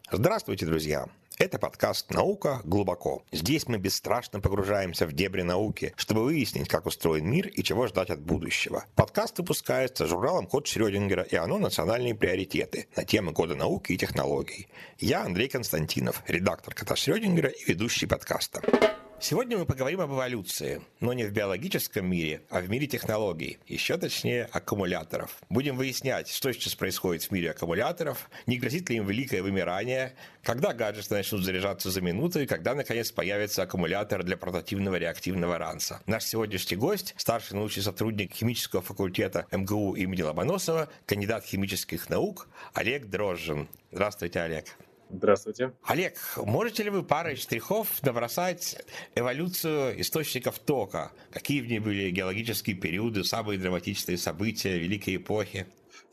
Здравствуйте, друзья! Это подкаст «Наука глубоко». Здесь мы бесстрашно погружаемся в дебри науки, чтобы выяснить, как устроен мир и чего ждать от будущего. Подкаст выпускается журналом «Код Шрёдингера» и оно «Национальные приоритеты» на темы кода науки и технологий. Я Андрей Константинов, редактор «Кода Шрёдингера» и ведущий подкаста. Сегодня мы поговорим об эволюции, но не в биологическом мире, а в мире технологий, еще точнее аккумуляторов. Будем выяснять, что сейчас происходит в мире аккумуляторов, не грозит ли им великое вымирание, когда гаджеты начнут заряжаться за минуту и когда, наконец, появится аккумулятор для портативного реактивного ранца. Наш сегодняшний гость – старший научный сотрудник химического факультета МГУ имени Ломоносова, кандидат химических наук Олег Дрожжин. Здравствуйте, Олег. Здравствуйте. Олег, можете ли вы парой штрихов набросать эволюцию источников тока? Какие в ней были геологические периоды, самые драматичные события, великие эпохи?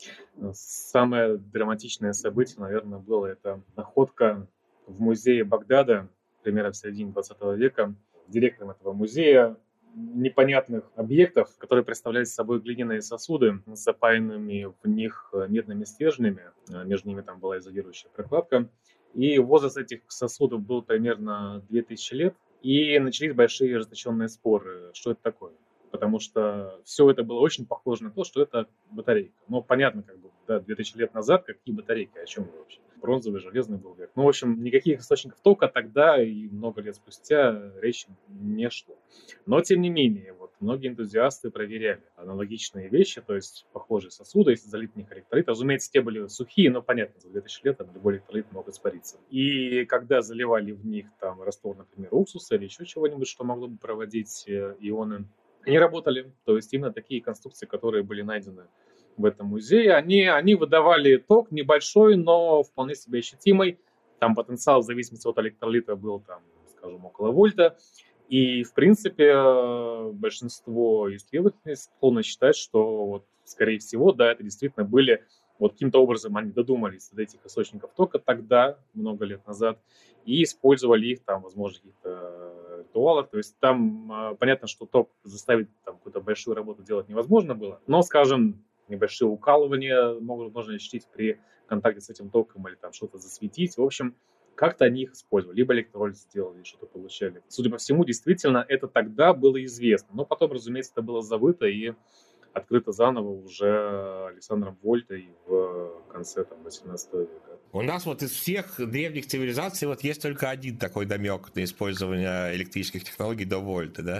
Самое драматичное событие, наверное, было это находка в музее Багдада, примерно в середине 20 века. Директором этого музея непонятных объектов, которые представляли собой глиняные сосуды с запаянными в них медными стержнями. Между ними там была изолирующая прокладка. И возраст этих сосудов был примерно 2000 лет. И начались большие ожесточенные споры, что это такое. Потому что все это было очень похоже на то, что это батарейка. Но понятно, как бы, да, 2000 лет назад какие батарейки, о чем вы вообще? Бронзовый, железный был век. Ну, в общем, никаких источников тока тогда и много лет спустя речи не шло. Но, тем не менее, вот многие энтузиасты проверяли аналогичные вещи, то есть похожие сосуды, если залить в них электролит. Разумеется, те были сухие, но понятно, за 2000 лет там любой электролит мог испариться. И когда заливали в них там раствор, например, уксуса или еще чего-нибудь, что могло бы проводить ионы, они работали. То есть именно такие конструкции, которые были найдены в этом музее, они выдавали ток небольшой, но вполне себе ощутимый. Там потенциал в зависимости от электролита был, там, скажем, около вольта. И, в принципе, большинство исследователей склонны считать, что, вот, скорее всего, да, это действительно были, вот каким-то образом они додумались до этих источников тока тогда, много лет назад, и использовали их там, возможно, в каких-то ритуалах. То есть там понятно, что ток заставить там какую-то большую работу делать невозможно было, но, скажем, небольшие укалывания можно ощутить при контакте с этим током или там что-то засветить. В общем, как-то они их использовали, либо электролиз сделали, что-то получали. Судя по всему, действительно, это тогда было известно. Но потом, разумеется, это было забыто и открыто заново уже Александром Вольтой в конце там, 18 века. У нас вот из всех древних цивилизаций вот есть только один такой намек на использование электрических технологий до вольта, да?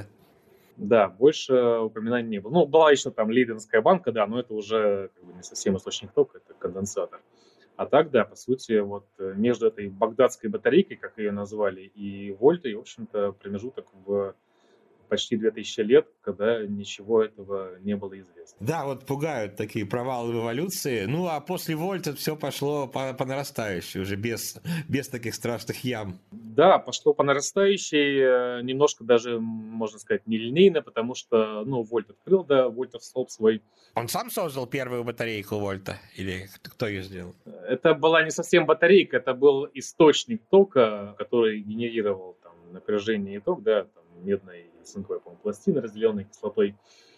Да, больше упоминаний не было. Ну, была еще там Лейденская банка, да, но это уже как бы не совсем источник тока, это конденсатор. А так, да, по сути, вот между этой багдадской батарейкой, как ее назвали, и вольтой, в общем-то, промежуток в почти 2000 лет, когда ничего этого не было известно. Да, вот пугают такие провалы в эволюции. Ну, а после вольта все пошло по нарастающей, уже без таких страшных ям. Да, пошло по нарастающей, немножко даже, можно сказать, нелинейно, потому что, ну, Вольт открыл, да, Вольтов столб свой. Он сам создал первую батарейку вольта? Или кто ее сделал? Это была не совсем батарейка, это был источник тока, который генерировал там напряжение и ток, да, там медной и цинковой, по-моему, пластины, разделенной кислотой.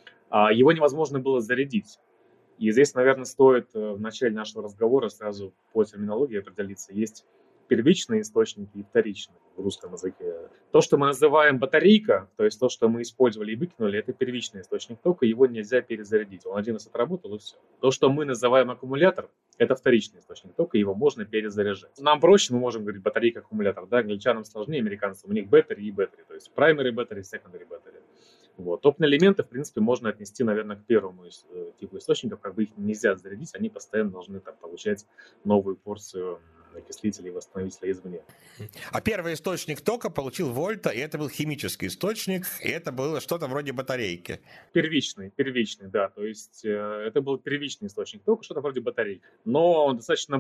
А его невозможно было зарядить. И здесь, наверное, стоит в начале нашего разговора сразу по терминологии определиться. Есть первичные источники и вторичные в русском языке. То, что мы называем батарейка, то есть то, что мы использовали и выкинули, это первичный источник тока, его нельзя перезарядить. Он один раз отработал, и все. То, что мы называем аккумулятор, это вторичный источник тока, его можно перезаряжать. Нам проще, мы можем говорить батарейка-аккумулятор, да, англичанам сложнее, американцам, у них battery и battery, то есть primary battery, secondary battery. Вот. Топные элементы, в принципе, можно отнести, наверное, к первому типу источников, как бы их нельзя зарядить, они постоянно должны там получать новую порцию окислителей и восстановителей извне. А первый источник тока получил вольта, и это был химический источник, и это было что-то вроде батарейки. Первичный, да, то есть это был первичный источник тока, что-то вроде батарейки. Но достаточно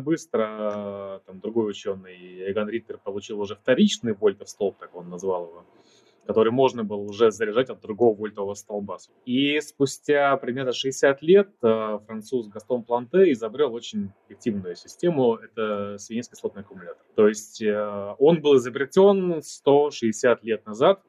быстро там другой ученый, Эгон Риттер, получил уже вторичный вольтов столб, так он назвал его, который можно было уже заряжать от другого вольтового столба. И спустя примерно 60 лет француз Гастон Планте изобрел очень эффективную систему, это свинец-кислотный аккумулятор. То есть он был изобретен 160 лет назад,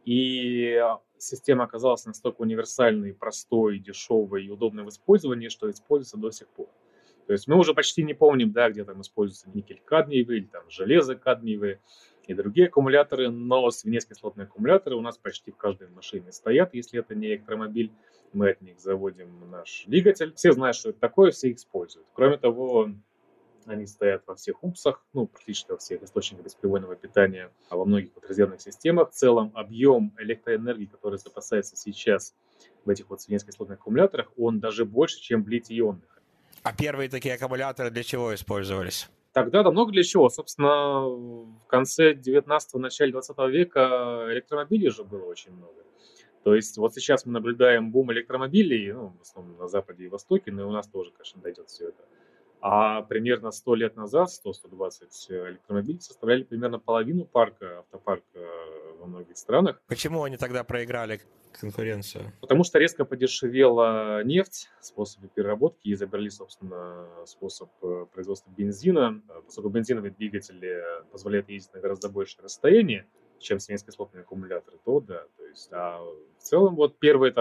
и система оказалась настолько универсальной, простой, дешевой и удобной в использовании, что используется до сих пор. То То есть мы уже почти не помним, да, где там используется никель-кадмиевый или там железо-кадмиевые и другие аккумуляторы, но свинец-кислотные аккумуляторы у нас почти в каждой машине стоят, если это не электромобиль. Мы от них заводим наш двигатель. Все знают, что это такое, все их используют. Кроме того, они стоят во всех УПСах, ну, практически во всех источниках бесприводного питания, а во многих вот резервных системах. В целом объем электроэнергии, который запасается сейчас в этих вот свинец-кислотных аккумуляторах, он даже больше, чем в литий-ионных. А первые такие аккумуляторы для чего использовались? Тогда-то много для чего. Собственно, в конце 19-го, начале 20 века электромобилей же было очень много. То есть вот сейчас мы наблюдаем бум электромобилей, ну, в основном на Западе и Востоке, но и у нас тоже, конечно, дойдет все это. А примерно 100 лет назад, 100-120 электромобилей составляли примерно половину автопарка во многих странах. Почему они тогда проиграли конкуренцию? Потому что резко подешевела нефть, способы переработки, и изобрели, собственно, способ производства бензина. Поскольку бензиновые двигатели позволяют ездить на гораздо большее расстояние, чем свинец-кислотные аккумуляторы, то да. То есть, в целом вот первый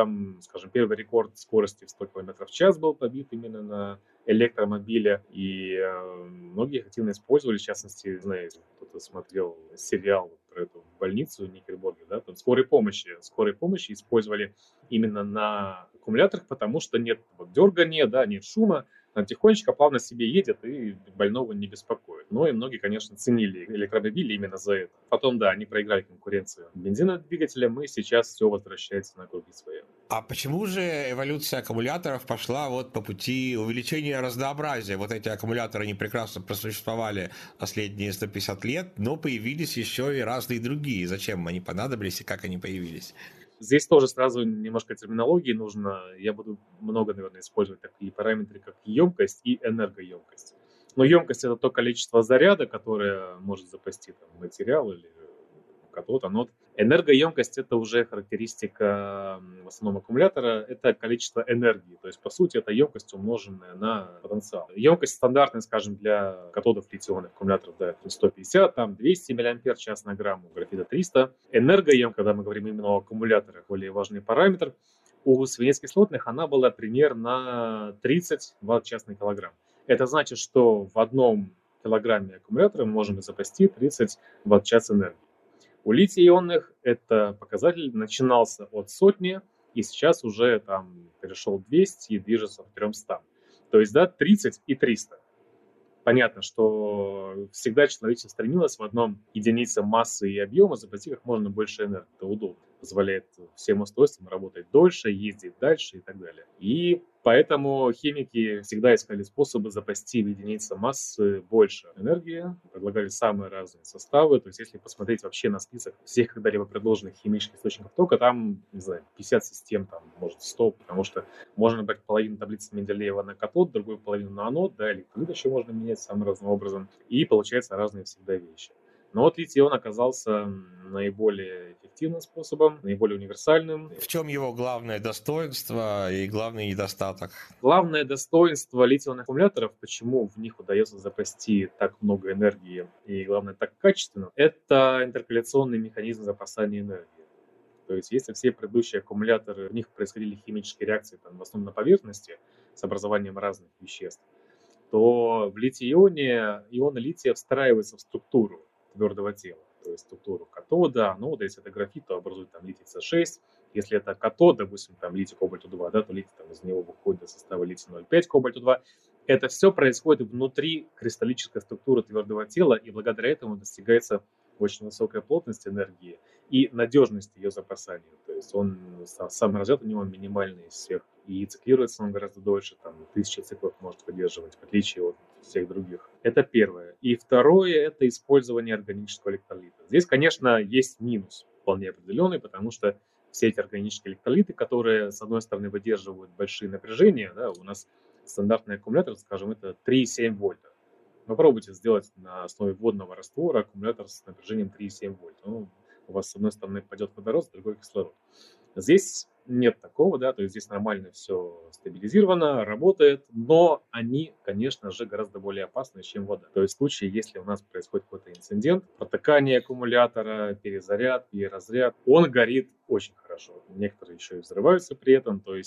рекорд скорости в 100 км в час был побит именно на электромобиле, и многие их активно использовали, в частности, знаете, кто-то смотрел сериал про эту больницу в Никельборге, да, там скорой помощи использовали именно на аккумуляторах, потому что нет вот дергания, да, нет шума, она тихонечко, плавно себе едет и больного не беспокоит. Но и многие, конечно, ценили электромобили именно за это. Потом, да, они проиграли конкуренцию бензиновым двигателям, и сейчас все возвращается на круги своя. А почему же эволюция аккумуляторов пошла вот по пути увеличения разнообразия? Вот эти аккумуляторы, они прекрасно просуществовали последние 150 лет, но появились еще и разные другие. Зачем они понадобились и как они появились? Здесь тоже сразу немножко терминологии нужно. Я буду много, наверное, использовать такие параметры, как емкость и энергоемкость. Но емкость – это то количество заряда, которое может запасти там, материал или катод, анод. Энергоемкость – это уже характеристика в основном аккумулятора, это количество энергии. То есть, по сути, это емкость, умноженная на потенциал. Емкость стандартная, скажем, для катодов литий-ионных аккумуляторов, да, это 150, там 200 мАч на грамм, у графита 300. Энергоемкость, когда мы говорим именно о аккумуляторах, более важный параметр, у свинец-кислотных она была примерно 30 Вт-час на килограмм. Это значит, что в одном килограмме аккумулятора мы можем запасти 30 Вт-час энергии. У литий-ионных это показатель начинался от 100, и сейчас уже там перешел 200 и движется к 300. То есть, да, 30 и 300. Понятно, что всегда человечество стремилось в одном единице массы и объема запасти как можно больше энергии. Это удобно. Позволяет всем устройствам работать дольше, ездить дальше и так далее. И поэтому химики всегда искали способы запасти в единице массы больше энергии, предлагали самые разные составы. То есть если посмотреть вообще на список всех когда-либо предложенных химических источников тока, там, не знаю, 50 систем, там, может, 100, потому что можно брать половину таблицы Менделеева на катод, другую половину на анод, да, электролит еще можно менять самым разным образом, и получается разные всегда вещи. Но вот литий-ион оказался наиболее эффективным способом, наиболее универсальным. В чем его главное достоинство и главный недостаток? Главное достоинство литий-ионных аккумуляторов, почему в них удается запасти так много энергии и, главное, так качественно, это интеркаляционный механизм запасания энергии. То есть если все предыдущие аккумуляторы, в них происходили химические реакции там, в основном на поверхности с образованием разных веществ, то в литий-ионе ионы лития встраиваются в структуру твердого тела, то есть структуру катода, анода. Если это графит, то образует там литий С6. Если это катод, допустим, там литий кобальту-2, да, то литий там из него выходит до состава литий 0,5 кобальту-2. Это все происходит внутри кристаллической структуры твердого тела, и благодаря этому достигается очень высокая плотность энергии и надежность ее запасания. То есть он, самый разряд у него минимальный из всех, и циклируется он гораздо дольше, там 1000 циклов может выдерживать, в отличие от всех других. Это первое. И второе – это использование органического электролита. Здесь, конечно, есть минус вполне определенный, потому что все эти органические электролиты, которые, с одной стороны, выдерживают большие напряжения, да, у нас стандартный аккумулятор, скажем, это 3,7 вольта. Попробуйте сделать на основе водного раствора аккумулятор с напряжением 3,7 вольт. Ну, у вас с одной стороны пойдет водород, с другой кислород. Здесь нет такого, да, то есть здесь нормально все стабилизировано, работает, но они, конечно же, гораздо более опасны, чем вода. То есть в случае, если у нас происходит какой-то инцидент, протыкание аккумулятора, перезаряд, переразряд, он горит очень хорошо. Некоторые еще и взрываются при этом, то есть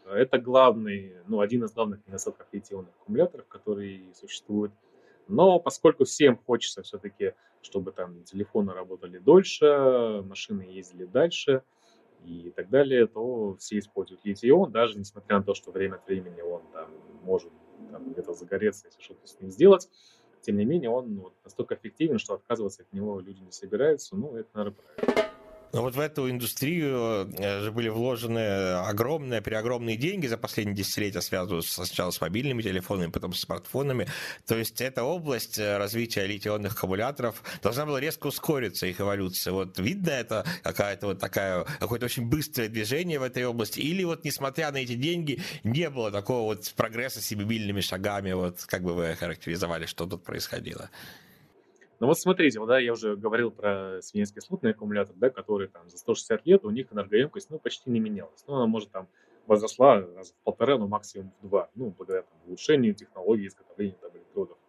Это главный, ну, один из главных недостатков литий-ионных аккумуляторов, которые существуют. Но поскольку всем хочется все-таки, чтобы там телефоны работали дольше, машины ездили дальше и так далее, то все используют литий-ион, даже несмотря на то, что время от времени он там может там, где-то загореться, если что-то с ним сделать. Тем не менее, он вот настолько эффективен, что отказываться от него люди не собираются. Ну, это, наверное, правильно. Но вот в эту индустрию же были вложены огромные, преогромные деньги за последние десятилетия, связанные сначала с мобильными телефонами, потом с смартфонами. То есть эта область развития литий-ионных аккумуляторов должна была резко ускориться, их эволюция. Вот видно это какая-то вот такая, какое-то очень быстрое движение в этой области? Или вот несмотря на эти деньги не было такого вот прогресса семимильными шагами? Вот как бы вы характеризовали, что тут происходило? Ну вот смотрите, вот, да, я уже говорил про свинец-кислотный аккумулятор, да, который там за 160 лет у них энергоемкость, ну, почти не менялась. Ну, она, может, там возросла раза в полтора, ну, максимум в два, ну, благодаря там, улучшению технологии изготовления там, электродов.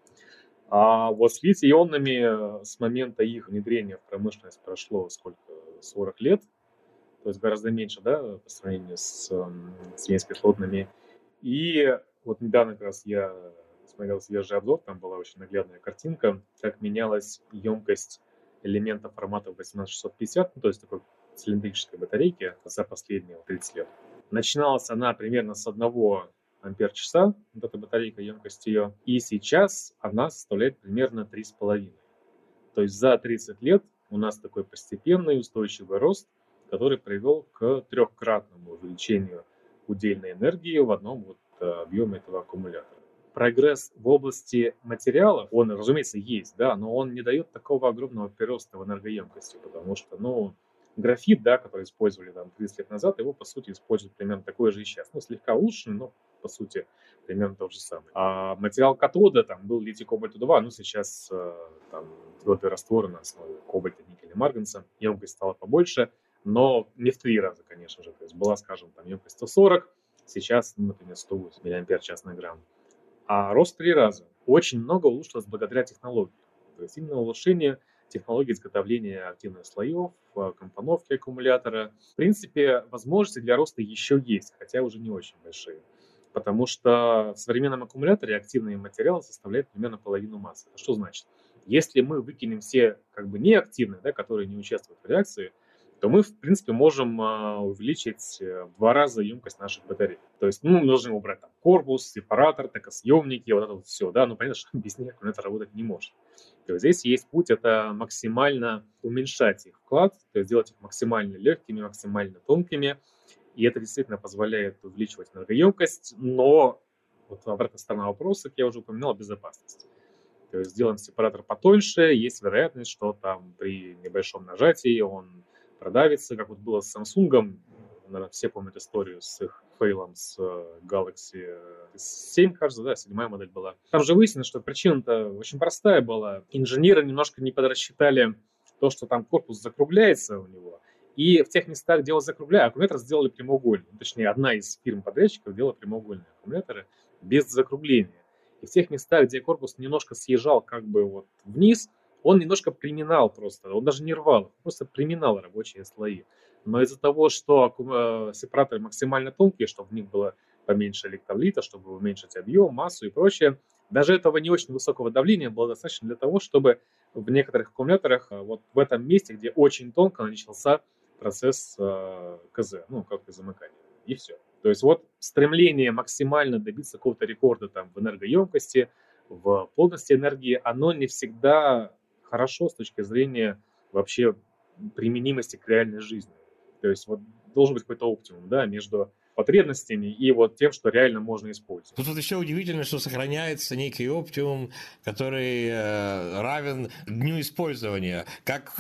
А вот с литий-ионными с момента их внедрения в промышленность прошло сколько? 40 лет, то есть гораздо меньше, да, по сравнению с свинец-кислотными. И вот недавно как раз я смотрел свежий обзор, там была очень наглядная картинка, как менялась емкость элемента формата 18650, ну, то есть такой цилиндрической батарейки за последние 30 лет. Начиналась она примерно с 1 ампер-часа, вот эта батарейка, емкость ее, и сейчас она составляет примерно 3,5. То есть за 30 лет у нас такой постепенный устойчивый рост, который привел к трехкратному увеличению удельной энергии в одном вот объеме этого аккумулятора. Прогресс в области материалов, он, разумеется, есть, да, но он не дает такого огромного прироста в энергоемкости, потому что, ну, графит, да, который использовали там 30 лет назад, его, по сути, используют примерно такой же и сейчас. Ну, слегка улучшенный, но, по сути, примерно тот же самый. А материал катода, там, был литий-кобальт-2, ну, сейчас там твердый раствор на основе кобальта, никеля, марганца, емкость стала побольше, но не в 3 раза, конечно же. То есть была, скажем, там емкость 140, сейчас, ну, например, 108 мАч на грамм. А рост в 3 раза. Очень много улучшилось благодаря технологии. То есть именно улучшение технологии изготовления активных слоев, компоновки аккумулятора. В принципе, возможности для роста еще есть, хотя уже не очень большие. Потому что в современном аккумуляторе активный материал составляет примерно половину массы. Это что значит? Если мы выкинем все как бы неактивные, да, которые не участвуют в реакции, то мы, в принципе, можем увеличить в 2 раза емкость наших батарей. То есть, ну, мы должны убрать там корпус, сепаратор, токосъемники, вот это вот все, да, но понятно, что без них аккумулятор работать не может. То есть здесь есть путь, это максимально уменьшать их вклад, то есть делать их максимально легкими, максимально тонкими, и это действительно позволяет увеличивать энергоемкость, но вот обратная сторона вопроса, как я уже упоминал, безопасность. То есть сделаем сепаратор потоньше, есть вероятность, что там при небольшом нажатии он продавится, как вот было с Samsung. Наверное, все помнят историю с их фейлом с Galaxy 7, кажется, да, 7-я модель была. Там же выяснилось, что причина-то очень простая была. Инженеры немножко не подрасчитали то, что там корпус закругляется у него. И в тех местах, где его закругляли, аккумулятор сделали прямоугольный. Точнее, одна из фирм-подрядчиков делала прямоугольные аккумуляторы без закругления. И в тех местах, где корпус немножко съезжал как бы вот вниз, он немножко приминал просто, он даже не рвал, просто приминал рабочие слои. Но из-за того, что сепараторы максимально тонкие, чтобы в них было поменьше электролита, чтобы уменьшить объем, массу и прочее, даже этого не очень высокого давления было достаточно для того, чтобы в некоторых аккумуляторах вот в этом месте, где очень тонко начался процесс КЗ, ну, как замыкания, и все. То есть вот стремление максимально добиться какого-то рекорда там в энергоемкости, в плотности энергии, оно не всегда хорошо с точки зрения вообще применимости к реальной жизни. То есть вот должен быть какой-то оптимум, да, между потребностями и вот тем, что реально можно использовать. Тут вот еще удивительно, что сохраняется некий оптимум, который равен дню использования. Как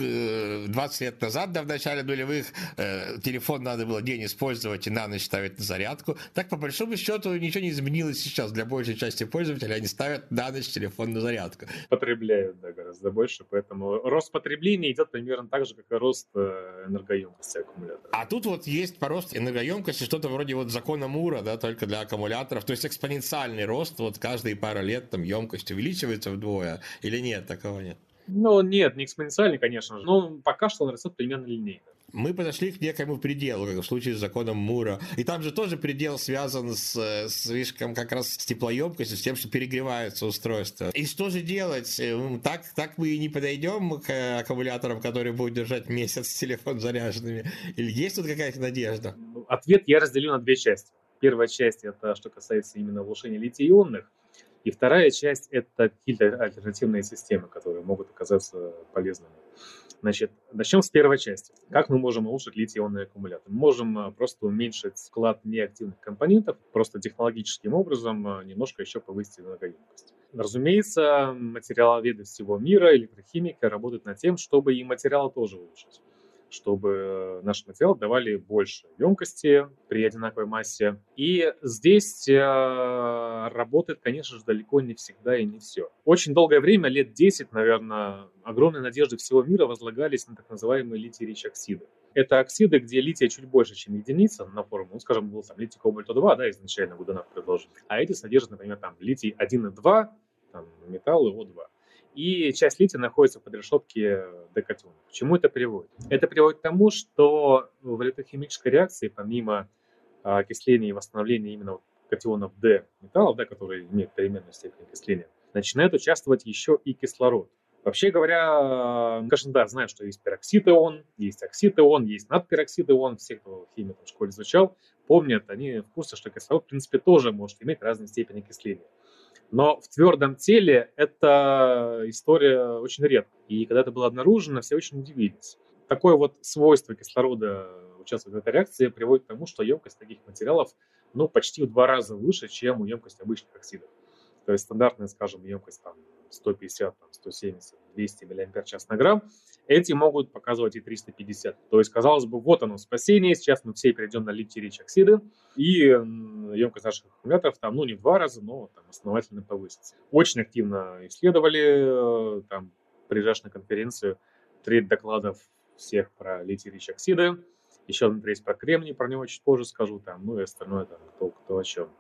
20 лет назад, да, в начале нулевых, телефон надо было день использовать и на ночь ставить на зарядку, так по большому счету ничего не изменилось сейчас. Для большей части пользователей они ставят на ночь телефон на зарядку. Потребляют, да, гораздо больше, поэтому рост потребления идет примерно так же, как и рост энергоемкости аккумулятора. А тут вот есть по росту энергоемкости что-то вроде вот закона Мура, да, только для аккумуляторов, то есть экспоненциальный рост, вот каждые пару лет там емкость увеличивается вдвое, или нет, такого нет? Ну, нет, не экспоненциальный, конечно же, но пока что он растет примерно линейно. Мы подошли к некоему пределу, как в случае с законом Мура. И там же тоже предел связан слишком как раз с теплоемкостью, с тем, что перегревается устройство. И что же делать? Так мы и не подойдем к аккумуляторам, которые будут держать месяц телефон заряженными? Или есть тут какая-то надежда? Ответ я разделю на две части. Первая часть – это что касается именно улучшения литий-ионных. И вторая часть – это какие-то альтернативные системы, которые могут оказаться полезными. Значит, начнем с первой части. Как мы можем улучшить литий-ионные аккумуляторы? Мы можем просто уменьшить склад неактивных компонентов, просто технологическим образом немножко еще повысить энергоемкость. Разумеется, материаловеды всего мира, электрохимики работают над тем, чтобы и материалы тоже улучшить, чтобы наши материалы давали больше емкости при одинаковой массе. И здесь работает, конечно же, далеко не всегда и не все. Очень долгое время, лет 10, наверное, огромные надежды всего мира возлагались на так называемые литий-рич-оксиды. Это оксиды, где лития чуть больше, чем единица на формулу. Ну, скажем, был там литий кобальта 2, да, изначально Гуденов предложен. А эти содержат, например, там литий 1 и 2, там, металлы О2. И часть лития находится под решетке декатиона. К чему это приводит? Это приводит к тому, что в электрохимической реакции, помимо окисления и восстановления именно катионов D металлов, да, которые имеют переменную степень окисления, начинает участвовать еще и кислород. Вообще говоря, конечно, да, знаю, что есть пероксид ион, есть оксид ион, есть надпероксид ион. Все, кто химию в школе изучал, помнят, они в курсе, что кислород, в принципе, тоже может иметь разные степени окисления. Но в твердом теле эта история очень редко. И когда это было обнаружено, все очень удивились. Такое вот свойство кислорода участвовать в этой реакции приводит к тому, что емкость таких материалов почти в 2 раза выше, чем емкость обычных оксидов. То есть стандартная, скажем, емкость 150, 170, 200 мАч на грамм, эти могут показывать и 350. То есть, казалось бы, вот оно спасение, сейчас мы все перейдем на литий-рич оксиды, и емкость наших аккумуляторов не в 2 раза, но основательно повысится. Очень активно исследовали, приезжаешь на конференцию, треть докладов всех про литий-рич оксиды, еще один треть про кремний, про него чуть позже скажу, и остальное кто о чем.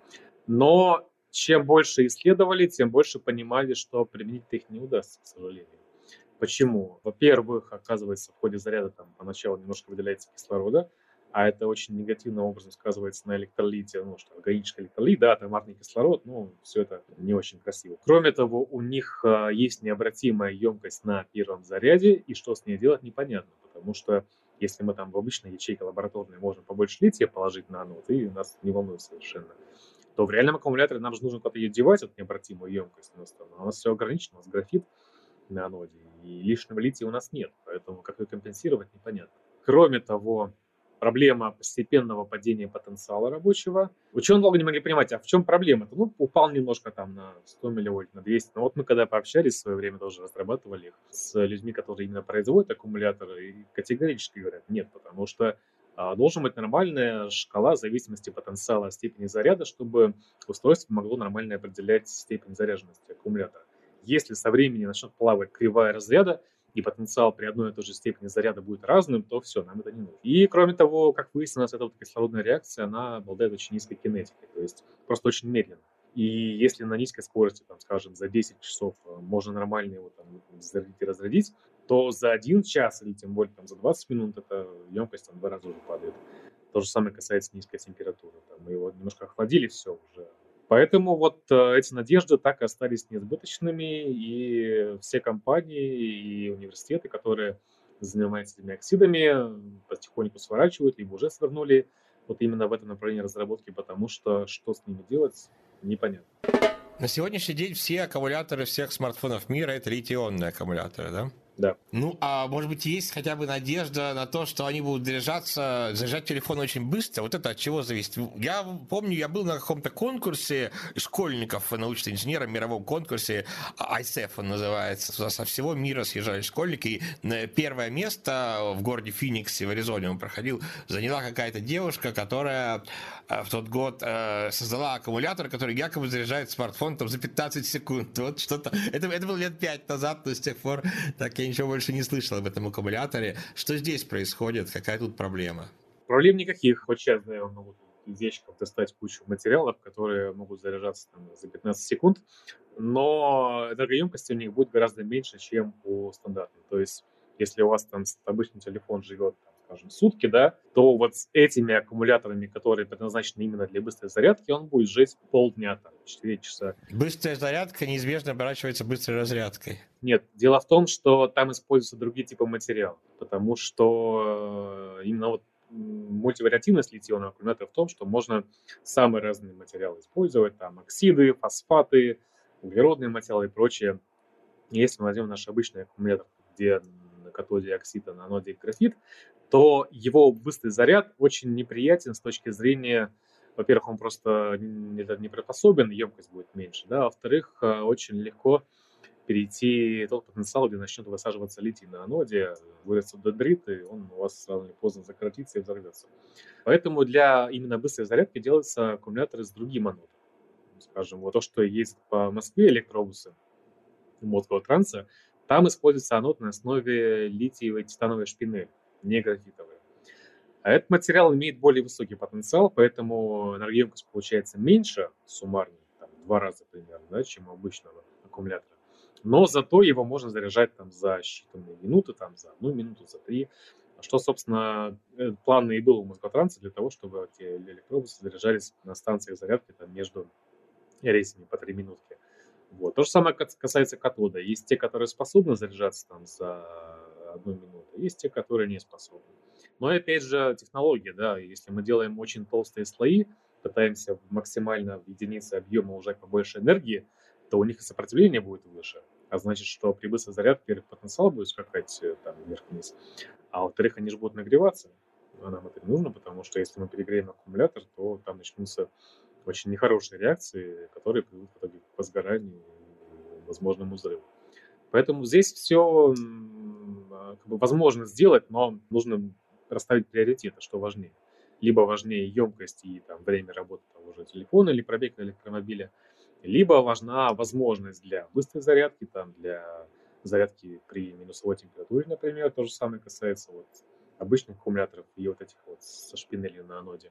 Но чем больше исследовали, тем больше понимали, что применить их не удастся, к сожалению. Почему? Во-первых, оказывается, в ходе заряда поначалу немножко выделяется кислорода, а это очень негативным образом сказывается на электролите, что органический электролит, да, атомарный кислород, все это не очень красиво. Кроме того, у них есть необратимая емкость на первом заряде, и что с ней делать непонятно, потому что если мы в обычной ячейке лабораторной можем побольше лития положить на анод, и нас не волнует совершенно, то в реальном аккумуляторе нам же нужно куда-то ее девать, эту необратимую емкость. У нас все ограничено, у нас графит на аноде, и лишнего лития у нас нет, поэтому как ее компенсировать, непонятно. Кроме того, проблема постепенного падения потенциала рабочего. Ученые долго не могли понимать, а в чем проблема-то? Упал немножко на 100 милливольт, на 200. Но вот мы когда пообщались в свое время, тоже разрабатывали их с людьми, которые именно производят аккумуляторы, и категорически говорят, нет, потому что должна быть нормальная шкала зависимости потенциала от степени заряда, чтобы устройство могло нормально определять степень заряженности аккумулятора. Если со временем начнет плавать кривая разряда, и потенциал при одной и той же степени заряда будет разным, то все, нам это не нужно. И кроме того, как выяснилось, эта кислородная реакция, она обладает очень низкой кинетикой, то есть просто очень медленно. И если на низкой скорости, скажем, за 10 часов можно нормально его зарядить и разрядить, то за 1 час или тем более за 20 минут эта емкость в 2 раза уже падает. То же самое касается низкой температуры. Мы его немножко охладили, все уже. Поэтому эти надежды так и остались несбыточными, и все компании и университеты, которые занимаются этими оксидами, потихоньку сворачивают, либо уже свернули именно в этом направлении разработки, потому что с ними делать, непонятно. На сегодняшний день все аккумуляторы всех смартфонов мира – это литий-ионные аккумуляторы, да? Да. А может быть, есть хотя бы надежда на то, что они будут заряжать телефон очень быстро? Вот это от чего зависит? Я помню, я был на каком-то конкурсе школьников, научно-инженеров, мировом конкурсе, ICEF он называется. Со всего мира съезжали школьники. И первое место в городе Фениксе в Аризоне он проходил, заняла какая-то девушка, которая в тот год создала аккумулятор, который якобы заряжает смартфон за 15 секунд. Вот что-то. Это было лет 5 назад, но с тех пор так я ничего больше не слышал об этом аккумуляторе. Что здесь происходит? Какая тут проблема? Проблем никаких. Вот сейчас, наверное, могут из ящиков достать кучу материалов, которые могут заряжаться за 15 секунд, но энергоемкость у них будет гораздо меньше, чем у стандартных. То есть, если у вас обычный телефон живет, скажем, сутки, да, то вот с этими аккумуляторами, которые предназначены именно для быстрой зарядки, он будет жить полдня, там, 4 часа. Быстрая зарядка неизбежно оборачивается быстрой разрядкой. Нет, дело в том, что там используются другие типы материалов, потому что именно вот мультивариативность литий-ионных аккумуляторов в том, что можно самые разные материалы использовать, там оксиды, фосфаты, углеродные материалы и прочее. Если мы возьмем наш обычный аккумулятор, где на катоде оксид, а на аноде графит, то его быстрый заряд очень неприятен с точки зрения, во-первых, он просто не приспособен, емкость будет меньше, да, а во-вторых, очень легко перейти тот потенциал, где начнет высаживаться литий на аноде, вырастет дендрит, и он у вас рано или поздно сократится и взорвется. Поэтому для именно быстрой зарядки делаются аккумуляторы с другим анодом. Скажем, вот то, что есть по Москве электробусы модского транса, там используется анод на основе литиевой титановой шпинели, не графитовой. А этот материал имеет более высокий потенциал, поэтому энергоемкость получается меньше, суммарно, там, в 2 раза примерно, да, чем у обычного аккумулятора. Но зато его можно заряжать там за считанные минуты, там, за 1 минуту, за 3. Что, собственно, план и был у Москватранса для того, чтобы эти электробусы заряжались на станциях зарядки там, между рейсами по 3 минутки. Вот. То же самое касается катода. Есть те, которые способны заряжаться там за 1 минуту, есть те, которые не способны. Но опять же технология, да, если мы делаем очень толстые слои, пытаемся максимально в единице объема ужать побольше энергии, то у них и сопротивление будет выше. А значит, что при быстрой зарядке их потенциал будет скакать там вверх-вниз. А во-вторых, они же будут нагреваться. А нам это не нужно, потому что если мы перегреем аккумулятор, то там начнутся очень нехорошие реакции, которые приведут в итоге к возгоранию и возможному взрыву. Поэтому здесь все как бы возможно сделать, но нужно расставить приоритеты, что важнее. Либо важнее емкость и там, время работы того же телефона или пробег электромобиля, либо важна возможность для быстрой зарядки, там, для зарядки при минусовой температуре, например. То же самое касается вот обычных аккумуляторов и вот этих вот со шпинелью на аноде.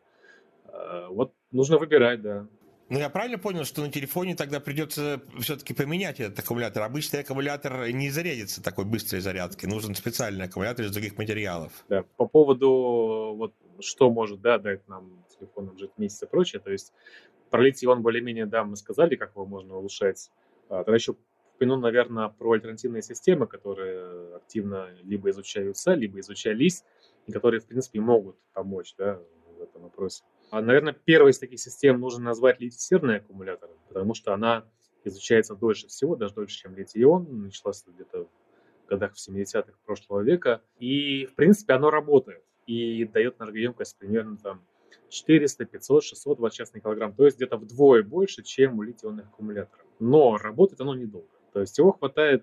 Вот нужно выбирать, да. Ну, я правильно понял, что на телефоне тогда придется все-таки поменять этот аккумулятор? Обычный аккумулятор не зарядится такой быстрой зарядкой. Нужен специальный аккумулятор из других материалов. Да, по поводу вот что может, да, дать нам телефон жить месяц и прочее, то есть про литий-ион более-менее, да, мы сказали, как его можно улучшать. Тогда еще упомяну, наверное, про альтернативные системы, которые активно либо изучаются, либо изучались, и которые, в принципе, могут помочь, да, в этом вопросе. Наверное, первой из таких систем нужно назвать литий-серный аккумулятор, потому что она изучается дольше всего, даже дольше, чем литий-ион. Началась где-то в годах в 70-х прошлого века. И, в принципе, оно работает и дает энергоемкость примерно там 400, 500, 600 Вт-час на килограмм, то есть где-то вдвое больше, чем у литий-ионных аккумуляторов. Но работает оно недолго. То есть его хватает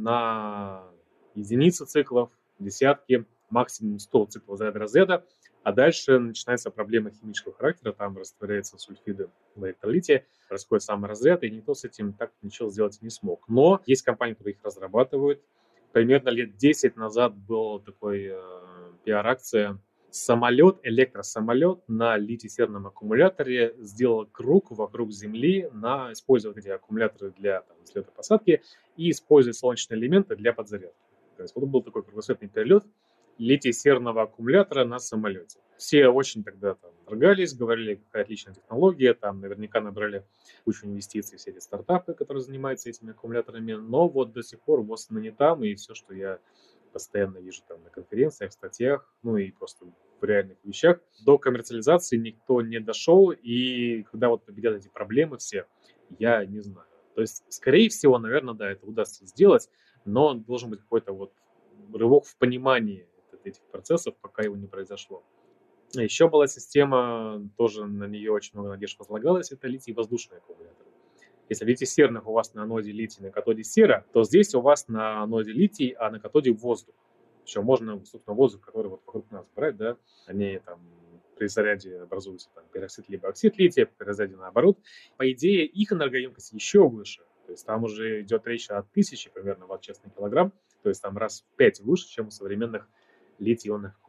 на единицы циклов, десятки, максимум 100 циклов заряда-разряда, а дальше начинается проблема химического характера, там растворяются сульфиды в электролите, происходит саморазряд, и никто с этим так ничего сделать не смог. Но есть компании, которые их разрабатывают. Примерно лет 10 назад была такой пиар-акция. Электросамолет на литий-серном аккумуляторе сделал круг вокруг Земли, используя эти аккумуляторы для взлета-посадки и используя солнечные элементы для подзарядки. То есть вот был такой кругосветный перелет литий-серного аккумулятора на самолете. Все очень тогда там торгались, говорили, какая отличная технология, там наверняка набрали кучу инвестиций все эти стартапы, которые занимаются этими аккумуляторами, но вот до сих пор ВОЗ не там, и все, что я постоянно вижу там на конференциях, статьях, ну и просто в реальных вещах, до коммерциализации никто не дошел, и когда вот победят эти проблемы все, я не знаю. То есть, скорее всего, наверное, да, это удастся сделать, но должен быть какой-то вот рывок в понимании этих процессов, пока его не произошло. Еще была система, тоже на нее очень много надежд возлагалось, это литий-воздушный аккумулятор. Если литий-серных у вас на аноде литий, на катоде сера, то здесь у вас на аноде литий, а на катоде воздух. Еще можно, собственно, воздух, который вот вокруг нас брать, да, они там при заряде образуются там пероксид либо оксид лития, при разряде наоборот. По идее, их энергоемкость еще выше. То есть там уже идет речь о 1000 примерно Вт-час на килограмм, то есть там раз в 5 выше, чем у современных литий-ионных аккумуляторов.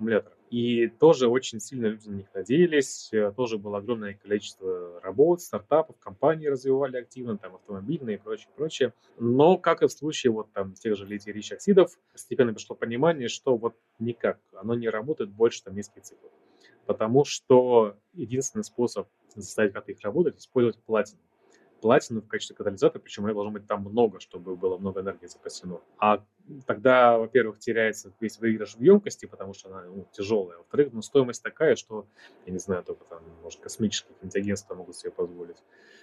И тоже очень сильно люди на них надеялись. Тоже было огромное количество работ, стартапов, компаний развивали активно, там автомобильные и прочее, прочее. Но, как и в случае вот там тех же литий-речь оксидов, постепенно пришло понимание, что вот никак, оно не работает больше там нескольких циклов. Потому что единственный способ заставить как-то их работать — использовать платину в качестве катализатора, причем ее должно быть там много, чтобы было много энергии запасено. А тогда, во-первых, теряется весь выигрыш в емкости, потому что она тяжелая. Во-вторых, стоимость такая, что, я не знаю, только там, может, космические агентства могут себе позволить.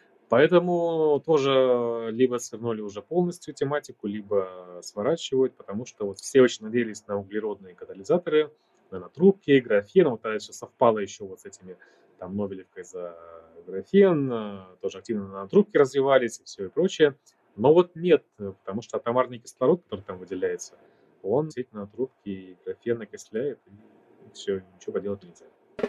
Поэтому тоже либо свернули уже полностью тематику, либо сворачивают, потому что вот все очень надеялись на углеродные катализаторы, на трубки, графен. Вот это все совпало еще вот с этими там Нобелевкой за графен, тоже активно на трубки развивались и все и прочее. Но вот нет, потому что атомарный кислород, который там выделяется, он действительно трубки и графен окисляет, и все, ничего поделать нельзя.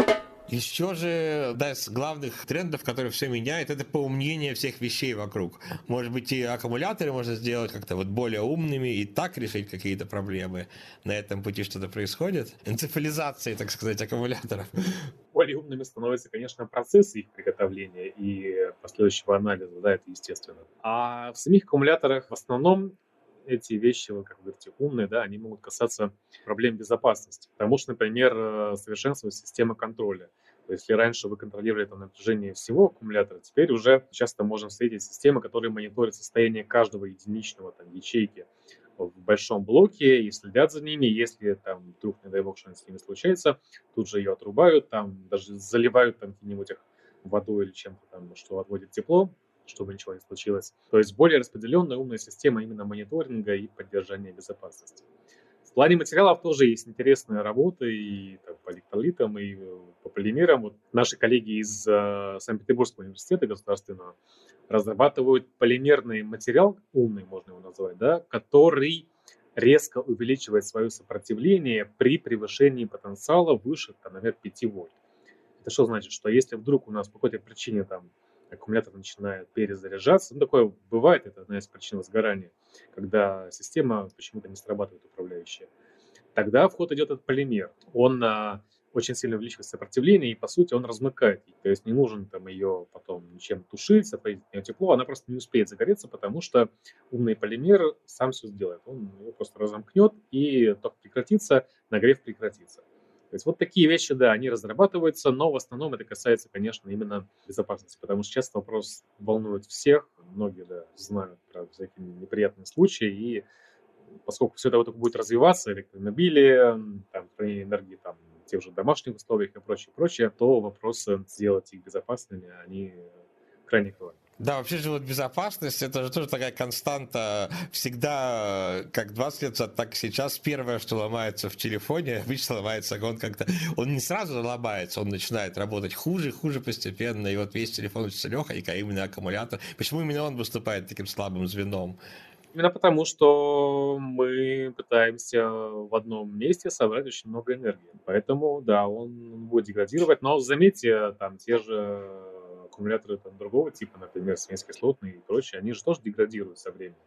Еще же, да, из главных трендов, которые все меняет, это поумнение всех вещей вокруг. Может быть, и аккумуляторы можно сделать как-то вот более умными и так решить какие-то проблемы. На этом пути что-то происходит. Энцефализация, так сказать, аккумуляторов. Более умными становятся, конечно, процессы их приготовления и последующего анализа, да, это естественно. А в самих аккумуляторах в основном эти вещи, вот как вы говорите, умные, да, они могут касаться проблем безопасности. Потому что, например, совершенствовать система контроля. То есть, если раньше вы контролировали там напряжение всего аккумулятора, теперь уже часто можем встретить системы, которые мониторят состояние каждого единичного там ячейки в большом блоке и следят за ними. Если там вдруг, не дай бог, что-нибудь с ними случается, тут же ее отрубают, там даже заливают там каким-нибудь их водой или чем-то там, что отводит тепло, чтобы ничего не случилось. То есть более распределенная умная система именно мониторинга и поддержания безопасности. В плане материалов тоже есть интересные работы и там, по электролитам, и по полимерам. Вот наши коллеги из Санкт-Петербургского университета государственного разрабатывают полимерный материал, умный можно его назвать, да, который резко увеличивает свое сопротивление при превышении потенциала выше, там, например, 5 вольт. Это что значит? Что если вдруг у нас по какой-то причине там аккумулятор начинает перезаряжаться, ну, такое бывает, это одна из причин возгорания, когда система почему-то не срабатывает управляющая, тогда в ход идет этот полимер. Он очень сильно увеличивает сопротивление, и, по сути, он размыкает. То есть не нужно там ее потом ничем тушить, сохранить от нее тепло, она просто не успеет загореться, потому что умный полимер сам все сделает. Он его просто разомкнет, и ток прекратится, нагрев прекратится. То есть вот такие вещи, да, они разрабатываются, но в основном это касается, конечно, именно безопасности, потому что часто вопрос волнует всех, многие, да, знают про всякие неприятные случаи, и поскольку все это вот будет развиваться, электромобили, там, хранение энергии там, в тех же домашних условиях и прочее, прочее, то вопросы сделать их безопасными, они крайне актуальны. Да, вообще же вот безопасность, это же тоже такая константа всегда, как 20 лет назад, так и сейчас. Первое, что ломается в телефоне, обычно ломается он как-то, он не сразу ломается, он начинает работать хуже, хуже постепенно, и вот весь телефон учится легонько, а именно аккумулятор. Почему именно он выступает таким слабым звеном? Именно потому, что мы пытаемся в одном месте собрать очень много энергии. Поэтому, да, он будет деградировать. Но заметьте, там те же аккумуляторы там, другого типа, например, смеси-кислотные и прочее, они же тоже деградируют со временем.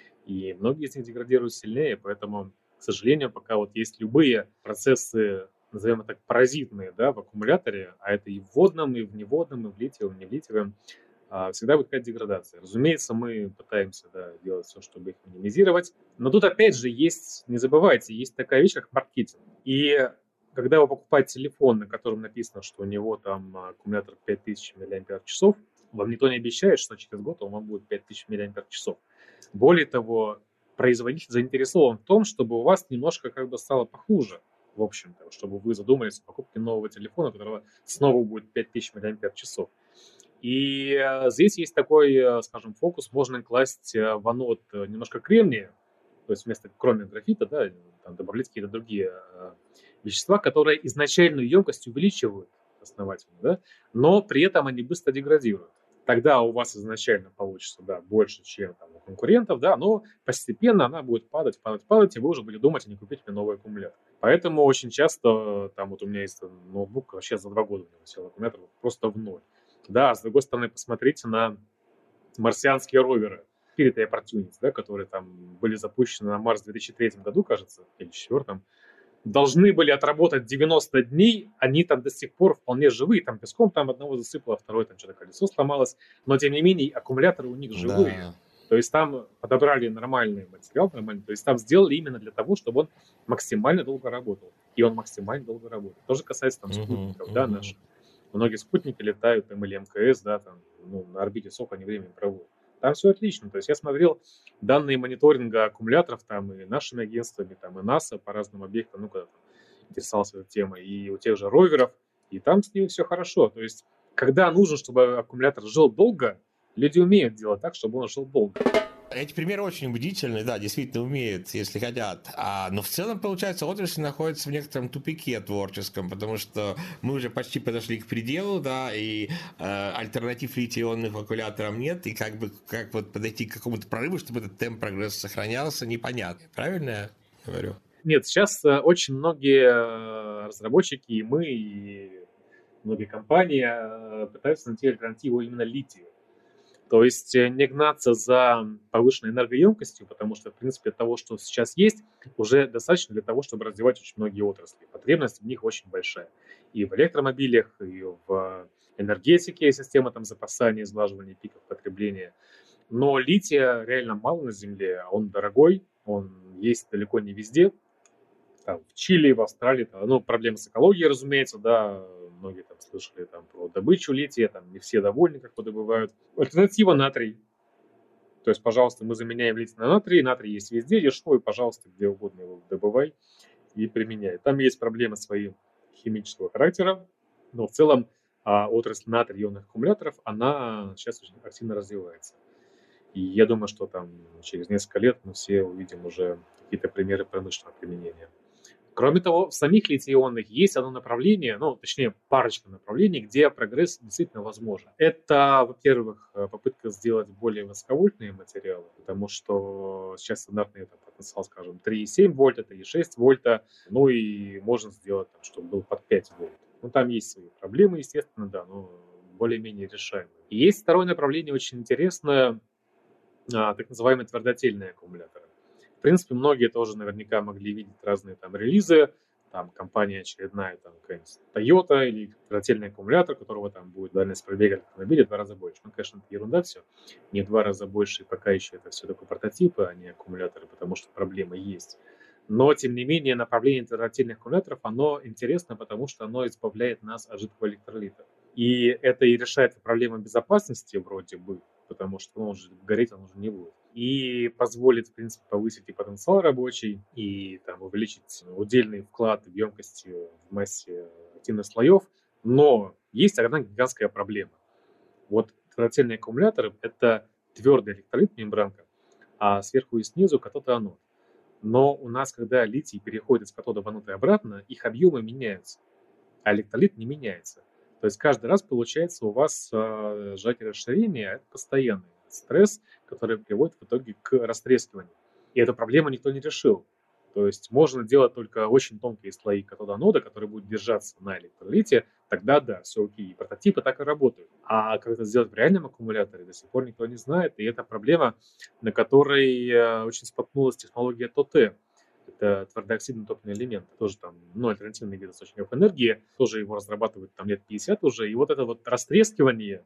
И многие из них деградируют сильнее, поэтому, к сожалению, пока вот есть любые процессы, назовем это так, паразитные, да, в аккумуляторе, а это и в водном, и в неводном, и в литиевом, и не в литиевом, всегда будет какая-то деградация. Разумеется, мы пытаемся, да, делать все, чтобы их минимизировать. Но тут опять же есть, не забывайте, есть такая вещь, как маркетинг. И когда вы покупаете телефон, на котором написано, что у него там аккумулятор 5000 мАч, вам никто не обещает, что через год он вам будет 5000 мАч. Более того, производитель заинтересован в том, чтобы у вас немножко как бы стало похуже, в общем-то, чтобы вы задумались о покупке нового телефона, у которого снова будет 5000 мАч. И здесь есть такой, скажем, фокус. Можно класть в анод немножко кремния, то есть вместо, кроме графита, да, там добавлять какие-то другие вещества, которые изначальную емкость увеличивают основательно, да, но при этом они быстро деградируют. Тогда у вас изначально получится, да, больше, чем там у конкурентов, да, но постепенно она будет падать, падать, падать, и вы уже будете думать, а не купить мне новый аккумулятор. Поэтому очень часто, там вот у меня есть ноутбук, вообще за 2 года у него сел аккумулятор просто в ноль. Да, с другой стороны, посмотрите на марсианские роверы, Spirit и Opportunity, да, которые там были запущены на Марс в 2003 году, кажется, или 2004. должны были отработать 90 дней, они там до сих пор вполне живые, там песком там одного засыпало, второе там что-то колесо сломалось, но тем не менее аккумуляторы у них живые. Да. То есть там подобрали нормальный материал, нормальный, то есть там сделали именно для того, чтобы он максимально долго работал. И он максимально долго работает. Тоже касается там спутников, да, наших. Многие спутники летают, там, или МКС, да, там, ну, на орбите сколько они времени проводят. Там все отлично. То есть я смотрел данные мониторинга аккумуляторов там и нашими агентствами, там и НАСА по разным объектам, ну, когда там интересовался этой темой, и у тех же роверов, и там с ними все хорошо. То есть когда нужно, чтобы аккумулятор жил долго, люди умеют делать так, чтобы он жил долго. Эти примеры очень убедительны, да, действительно умеют, если хотят. Но в целом, получается, отрасль находится в некотором тупике творческом, потому что мы уже почти подошли к пределу, да, и альтернатив литий-ионным аккумуляторам нет, и как вот подойти к какому-то прорыву, чтобы этот темп прогресса сохранялся, непонятно. Правильно я говорю? Нет, сейчас очень многие разработчики, и мы, и многие компании пытаются найти альтернативу именно литию. То есть не гнаться за повышенной энергоемкостью, потому что, в принципе, того, что сейчас есть, уже достаточно для того, чтобы развивать очень многие отрасли. Потребность в них очень большая. И в электромобилях, и в энергетике, система там запасания, сглаживания пиков потребления. Но лития реально мало на Земле, он дорогой, он есть далеко не везде. Там, в Чили, в Австралии, там, ну, проблемы с экологией, разумеется, да, многие там слышали там про добычу лития, там не все довольны, как его добывают. Альтернатива натрий. То есть, пожалуйста, мы заменяем литий на натрий, натрий есть везде, дешевый, пожалуйста, где угодно его добывай и применяй. Там есть проблемы свои химического характера, но в целом отрасль натрий-ионных аккумуляторов, она сейчас очень активно развивается. И я думаю, что там через несколько лет мы все увидим уже какие-то примеры промышленного применения. Кроме того, в самих литий-ионных есть одно направление, ну, точнее, парочка направлений, где прогресс действительно возможен. Это, во-первых, попытка сделать более высоковольтные материалы, потому что сейчас стандартный потенциал, скажем, 3,7 вольта, 3,6 вольта, ну и можно сделать, чтобы был под 5 вольт. Ну, там есть свои проблемы, естественно, да, но более-менее решаемые. И есть второе направление очень интересное, так называемые твердотельные аккумуляторы. В принципе, многие тоже наверняка могли видеть разные там релизы, там компания очередная, там какая-нибудь Toyota или твердотельный аккумулятор, у которого там будет дальность пробега автомобиля в 2 раза больше. Ну, конечно, это ерунда все. Не в 2 раза больше, и пока еще это все только прототипы, а не аккумуляторы, потому что проблема есть. Но, тем не менее, направление твердотельных аккумуляторов, оно интересно, потому что оно избавляет нас от жидкого электролита. И это и решает проблему безопасности вроде бы, потому что он же гореть он уже не будет. И позволит, в принципе, повысить и потенциал рабочий, и там, увеличить удельный вклад в емкости, в массе активных слоев. Но есть одна гигантская проблема. Вот твердотельные аккумуляторы – это твердый электролит, мембранка, а сверху и снизу катод и анод. Но у нас, когда литий переходит с катода в анод и обратно, их объемы меняются, а электролит не меняется. То есть каждый раз получается у вас сжатие расширения, это постоянный стресс, который приводит в итоге к растрескиванию. И эту проблему никто не решил. То есть можно делать только очень тонкие слои катода-анода, которые будут держаться на электролите, тогда да, все окей. И прототипы так и работают. А как это сделать в реальном аккумуляторе, до сих пор никто не знает. И это проблема, на которой очень споткнулась технология ТОТ. Это твердооксидный топливный элемент, тоже там, ну, альтернативный вид источников энергии, тоже его разрабатывают там лет 50 уже, и вот это вот растрескивание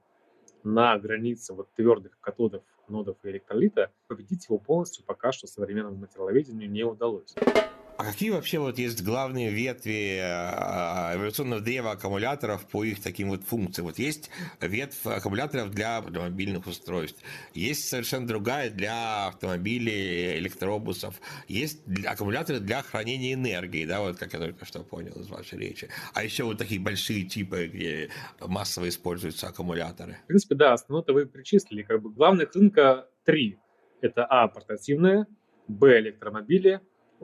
на границе вот твердых катодов, анодов и электролита, победить его полностью пока что современному материаловедению не удалось. А какие вообще вот есть главные ветви эволюционного древа аккумуляторов по их таким вот функциям? Вот есть ветвь аккумуляторов для мобильных устройств, есть совершенно другая для автомобилей, электробусов, есть аккумуляторы для хранения энергии, да, вот как я только что понял из вашей речи. А еще вот такие большие типы, где массово используются аккумуляторы. В принципе, да, основное-то вы перечислили. Как бы главных рынка 3. Это портативные, электромобили,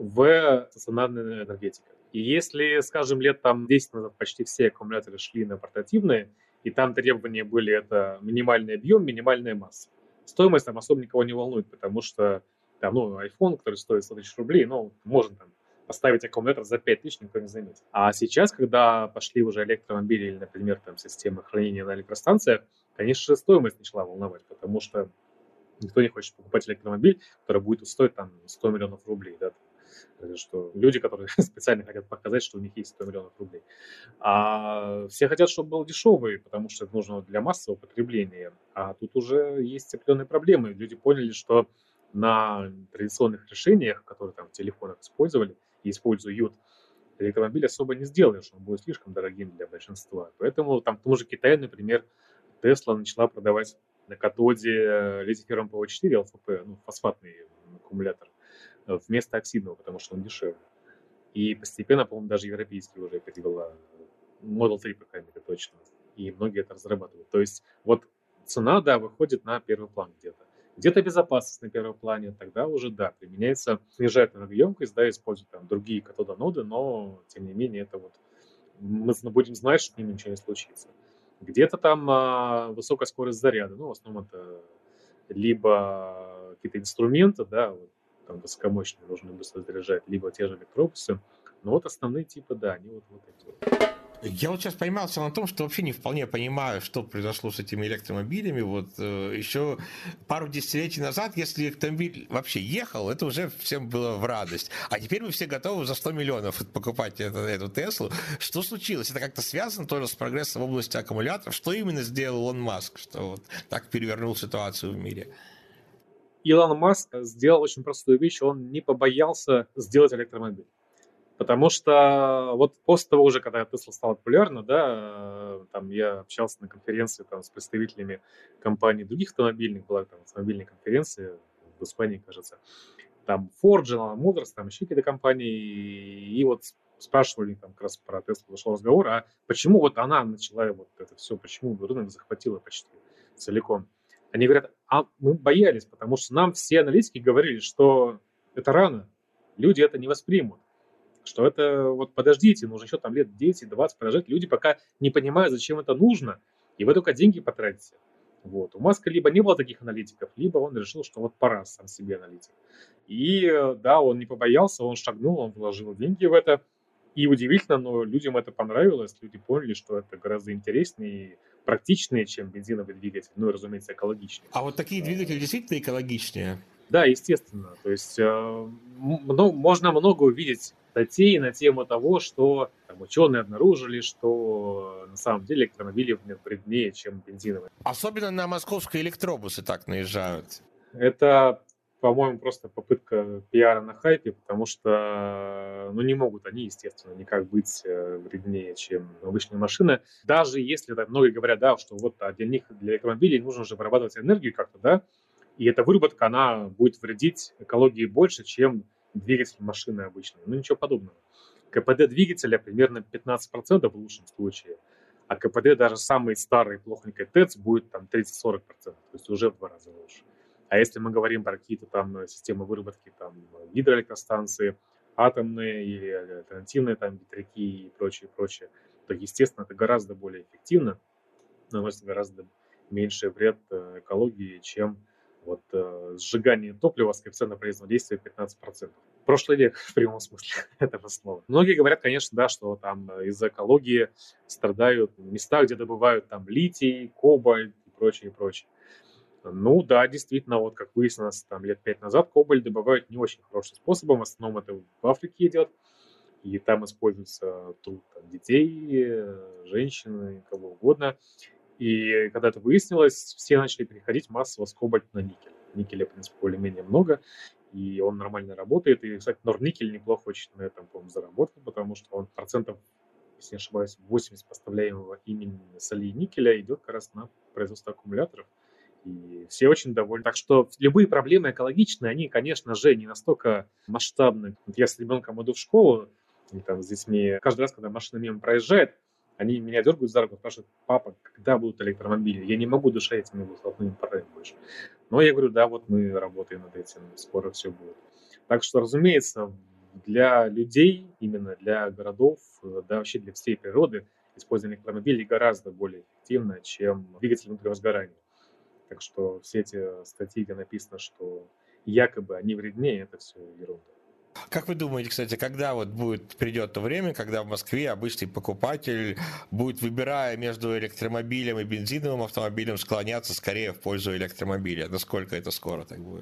стационарная энергетика. И если, скажем, лет там 10 назад почти все аккумуляторы шли на портативные, и там требования были это минимальный объем, минимальная масса. Стоимость там особо никого не волнует, потому что там, ну, iPhone, который стоит 100 тысяч рублей, ну, можно там поставить аккумулятор за 5 тысяч, никто не заметит. А сейчас, когда пошли уже электромобили или, например, там системы хранения на электростанциях, конечно же, стоимость начала волновать, потому что никто не хочет покупать электромобиль, который будет стоить там 100 миллионов рублей, да, что люди, которые специально хотят показать, что у них есть 100 миллионов рублей. А все хотят, чтобы был дешевый, потому что это нужно для массового потребления. А тут уже есть определенные проблемы. Люди поняли, что на традиционных решениях, которые там в телефонах использовали и используют, электромобиль особо не сделаешь, он будет слишком дорогим для большинства. Поэтому там в том же Китае, например, Tesla начала продавать на катоде литий-феррум ПО4 ЛФП, ну, фосфатный аккумулятор, вместо оксидного, потому что он дешевле. И постепенно, по-моему, даже европейский уже перевела, Model 3, по крайней мере, точно. И многие это разрабатывают. То есть вот цена, да, выходит на первый план где-то. Где-то безопасность на первом плане, тогда уже, да, применяется, снижает энергоемкость, да, используют там другие катодоноды, но, тем не менее, это вот мы будем знать, что с ними ничего не случится. Где-то там высокая скорость заряда, ну, в основном это либо какие-то инструменты, да, вот, там высокомощные нужно быстро заряжать, либо те же электробусы. Но вот основные типы, да, они вот эти вот. Я вот сейчас поймался на том, что вообще не вполне понимаю, что произошло с этими электромобилями. Вот еще пару десятилетий назад, если электромобиль вообще ехал, это уже всем было в радость. А теперь мы все готовы за 100 миллионов покупать эту Теслу. Что случилось? Это как-то связано тоже с прогрессом в области аккумуляторов? Что именно сделал Илон Маск, что вот так перевернул ситуацию в мире? Илон Маск сделал очень простую вещь, он не побоялся сделать электромобиль. Потому что вот после того уже, когда Tesla стала популярна, да, там я общался на конференции там, с представителями компаний других автомобильных, была там автомобильная конференция в Испании, кажется, там Ford, General Motors, там еще какие-то компании, и вот спрашивали там как раз про Tesla, зашел разговор, а почему вот она начала вот это все, почему рынок захватила почти целиком. Они говорят, а мы боялись, потому что нам все аналитики говорили, что это рано, люди это не воспримут. Что это вот подождите, нужно еще там лет 10-20 подождать. Люди пока не понимают, зачем это нужно, и вы только деньги потратите. Вот. У Маска либо не было таких аналитиков, либо он решил, что вот пора сам себе аналитик. И да, он не побоялся, он шагнул, он вложил деньги в это. И удивительно, но людям это понравилось, люди поняли, что это гораздо интереснее и практичнее, чем бензиновый двигатель, ну и, разумеется, экологичнее. А вот такие двигатели действительно экологичнее? Да, естественно. То есть можно много увидеть статей на тему того, что там, ученые обнаружили, что на самом деле электромобили вреднее, чем бензиновые. Особенно на московские электробусы так наезжают. Это, по-моему, просто попытка пиара на хайпе, потому что ну, не могут они, естественно, никак быть вреднее, чем обычные машины. Даже если, так, многие говорят, да, что вот для них, для электромобилей нужно же вырабатывать энергию как-то, да, и эта выработка, она будет вредить экологии больше, чем двигатель машины обычный. Ну, ничего подобного. КПД двигателя примерно 15% в лучшем случае, а КПД даже самый старый плохонький ТЭЦ будет там 30-40%, то есть уже в 2 раза лучше. А если мы говорим про какие-то там системы выработки, там гидроэлектростанции, атомные или альтернативные там ветряки и прочее, прочее, то, естественно, это гораздо более эффективно, наносит гораздо меньший вред экологии, чем вот сжигание топлива с коэффициентом полезного действия 15%. Прошлый век в прямом смысле этого слова. Многие говорят, конечно, да, что там из-за экологии страдают места, где добывают там литий, кобальт и прочее, прочее. Ну да, действительно, вот как выяснилось там лет 5 назад, кобальт добывают не очень хорошим способом, в основном это в Африке идет, и там используется труд там, детей, женщин, кого угодно. И когда это выяснилось, все начали переходить массово с кобальта на никель. Никеля, в принципе, более-менее много, и он нормально работает. И, кстати, Норникель неплохо очень на этом, по-моему, заработал, потому что он процентов, если не ошибаюсь, 80 поставляемого именно соли никеля идет как раз на производство аккумуляторов. И все очень довольны. Так что любые проблемы экологичные, они, конечно же, не настолько масштабны. Вот я с ребенком иду в школу, и там с детьми, каждый раз, когда машина мимо проезжает, они меня дергают за руку, спрашивают, папа, когда будут электромобили? Я не могу дышать этими выхлопными парами больше. Но я говорю, да, вот мы работаем над этим, скоро все будет. Так что, разумеется, для людей, именно для городов, да вообще для всей природы, использование электромобилей гораздо более эффективно, чем двигатель внутреннего сгорания. Так что все эти статьи, где написано, что якобы они вреднее, это все ерунда. Как вы думаете, кстати, когда вот придет то время, когда в Москве обычный покупатель будет, выбирая между электромобилем и бензиновым автомобилем, склоняться скорее в пользу электромобиля? Насколько это скоро так будет?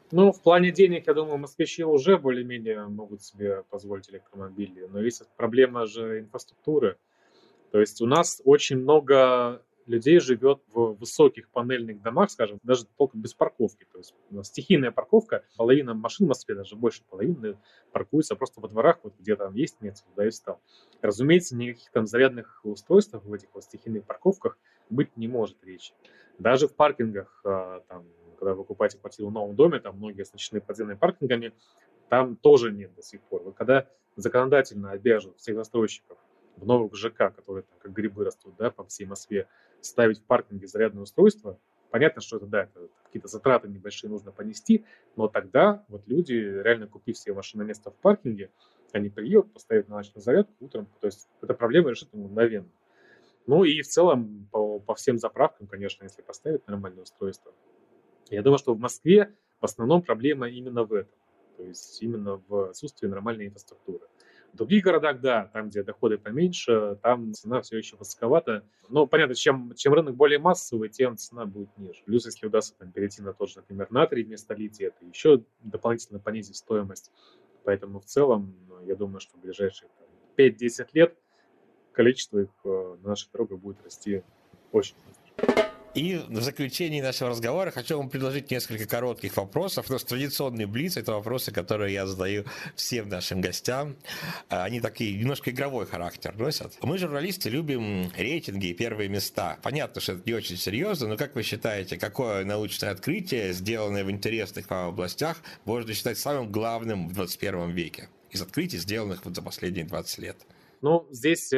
Ну, в плане денег, я думаю, москвичи уже более-менее могут себе позволить электромобили, но есть проблема же инфраструктуры. То есть у нас очень много людей живет в высоких панельных домах, скажем, даже только без парковки. То есть у нас стихийная парковка, половина машин в Москве, даже больше половины, паркуются просто во дворах, вот где там есть место, туда и встал. Разумеется, никаких там зарядных устройств в этих вот стихийных парковках быть не может речи. Даже в паркингах, там, когда вы покупаете квартиру в новом доме, там многие оснащены подземными паркингами, там тоже нет до сих пор. Вот когда законодательно обяжут всех застройщиков в новых ЖК, которые там как грибы растут, да, по всей Москве, ставить в паркинге зарядное устройство, понятно, что это, да, это какие-то затраты небольшие нужно понести, но тогда вот люди, реально купив себе машинное место в паркинге, они приедут, поставят на ночную зарядку утром, то есть эта проблема решит мгновенно. Ну и в целом по всем заправкам, конечно, если поставить нормальное устройство, я думаю, что в Москве в основном проблема именно в этом, то есть именно в отсутствии нормальной инфраструктуры. В других городах, да, там, где доходы поменьше, там цена все еще высоковата. Но понятно, чем рынок более массовый, тем цена будет ниже. Плюс, если удастся там, перейти на тот же, например, натрий вместо лития, это еще дополнительно понизит стоимость. Поэтому в целом, я думаю, что в ближайшие 5-10 лет количество их на наших дорогах будет расти очень быстро. И в заключении нашего разговора хочу вам предложить несколько коротких вопросов. У нас традиционный блиц – это вопросы, которые я задаю всем нашим гостям. Они такие немножко игровой характер носят. Мы, журналисты, любим рейтинги и первые места. Понятно, что это не очень серьезно, но как вы считаете, какое научное открытие, сделанное в интересных вам областях, можно считать самым главным в 21 веке? Из открытий, сделанных вот за последние 20 лет. Ну, здесь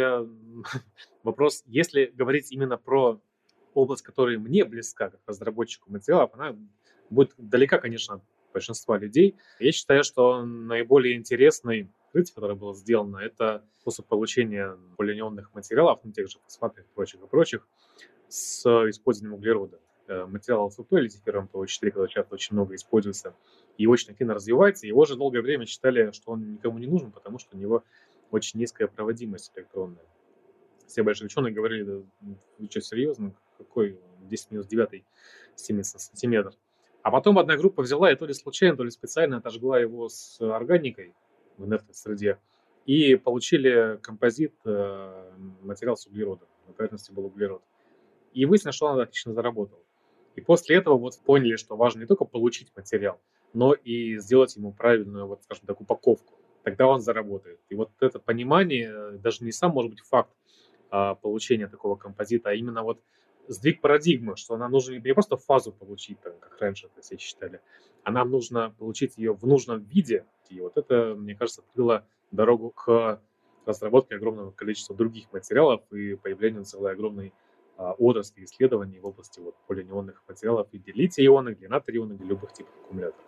вопрос, если говорить именно про область, которая мне близка, как разработчику материалов, она будет далека, конечно, от большинства людей. Я считаю, что наиболее интересный открытие, которое было сделано, это способ получения полинеонных материалов, ну, тех же фосфатов и прочих, с использованием углерода. Материал ЛФП или тефир МПО-4, который часто очень много используется и очень активно развивается, его же долгое время считали, что он никому не нужен, потому что у него очень низкая проводимость электронная. Все большие ученые говорили, да, вы что, серьезно? Какой 10 минус 9 сантиметр? А потом одна группа взяла и то ли случайно, то ли специально отожгла его с органикой в инертной среде и получили композит, материал с углеродом. На поверхности был углерод. И выяснилось, что он отлично заработал. И после этого вот поняли, что важно не только получить материал, но и сделать ему правильную, вот, скажем так, упаковку. Тогда он заработает. И вот это понимание, даже не сам, может быть, факт получения такого композита, а именно вот сдвиг парадигмы, что нам нужно не просто фазу получить, там, как раньше это все считали, а нам нужно получить ее в нужном виде. И вот это, мне кажется, открыло дорогу к разработке огромного количества других материалов и появлению целой огромной отрасли исследований в области вот, полинеонных материалов в виде лития-ионных, или натрий-ионных, или любых типов аккумуляторов.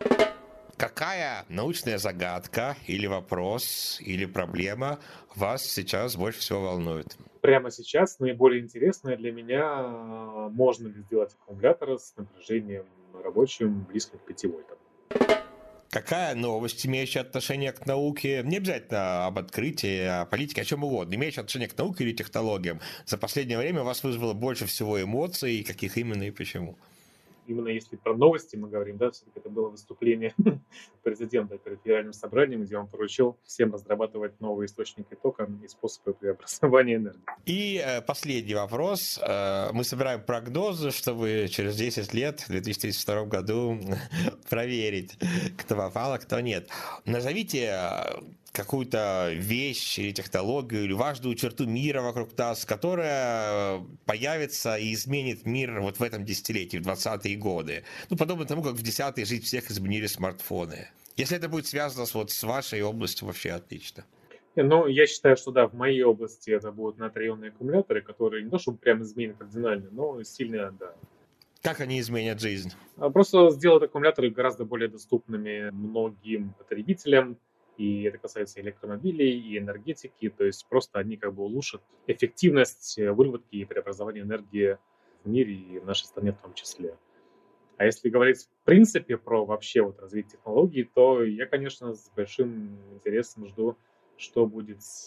Какая научная загадка или вопрос, или проблема вас сейчас больше всего волнует? Прямо сейчас наиболее интересное для меня, можно ли сделать аккумулятор с напряжением рабочим близко к 5 вольтам. Какая новость, имеющая отношение к науке, не обязательно об открытии, о политике, о чем угодно, имеющая отношение к науке или технологиям, за последнее время вас вызвало больше всего эмоций, каких именно и почему? Именно если про новости мы говорим, да, все-таки это было выступление президента перед Федеральным собранием, где он поручил всем разрабатывать новые источники тока и способы преобразования энергии. И последний вопрос. Мы собираем прогнозы, чтобы через 10 лет, в 2032 году, проверить, кто попал, а кто нет. Назовите какую-то вещь или технологию, или важную черту мира вокруг нас, которая появится и изменит мир вот в этом десятилетии, в 20-е годы. Ну, подобно тому, как в 10-е жизнь всех изменили смартфоны. Если это будет связано с вашей областью, вообще отлично. Ну, я считаю, что да, в моей области это будут натрий-ионные аккумуляторы, которые не то чтобы прям изменят кардинально, но сильно, да. Как они изменят жизнь? Просто сделают аккумуляторы гораздо более доступными многим потребителям, и это касается электромобилей, и энергетики, то есть просто они как бы улучшат эффективность выработки и преобразования энергии в мире и в нашей стране в том числе. А если говорить в принципе про вообще вот развитие технологий, то я, конечно, с большим интересом жду, что будет с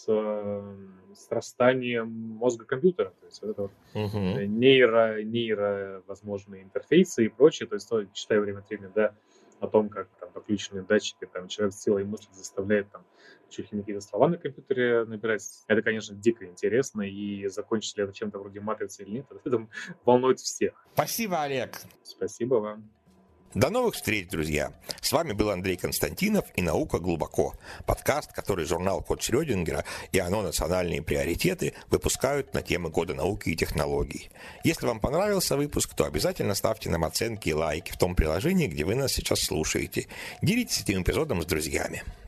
срастанием мозга компьютера. То есть вот это вот нейро, возможные интерфейсы и прочее. То есть, читаю время от времени, да, о том, как там подключенные датчики, там человек силой мысли заставляет там чуть ли не какие-то слова на компьютере набирать. Это, конечно, дико интересно, и закончится ли это чем-то вроде матрицы или нет, это волнует всех. Спасибо, Олег. Спасибо вам. До новых встреч, друзья! С вами был Андрей Константинов и «Наука глубоко». Подкаст, который журнал «Код Шрёдингера» и ОНО «Национальные приоритеты» выпускают на темы года науки и технологий. Если вам понравился выпуск, то обязательно ставьте нам оценки и лайки в том приложении, где вы нас сейчас слушаете. Делитесь этим эпизодом с друзьями.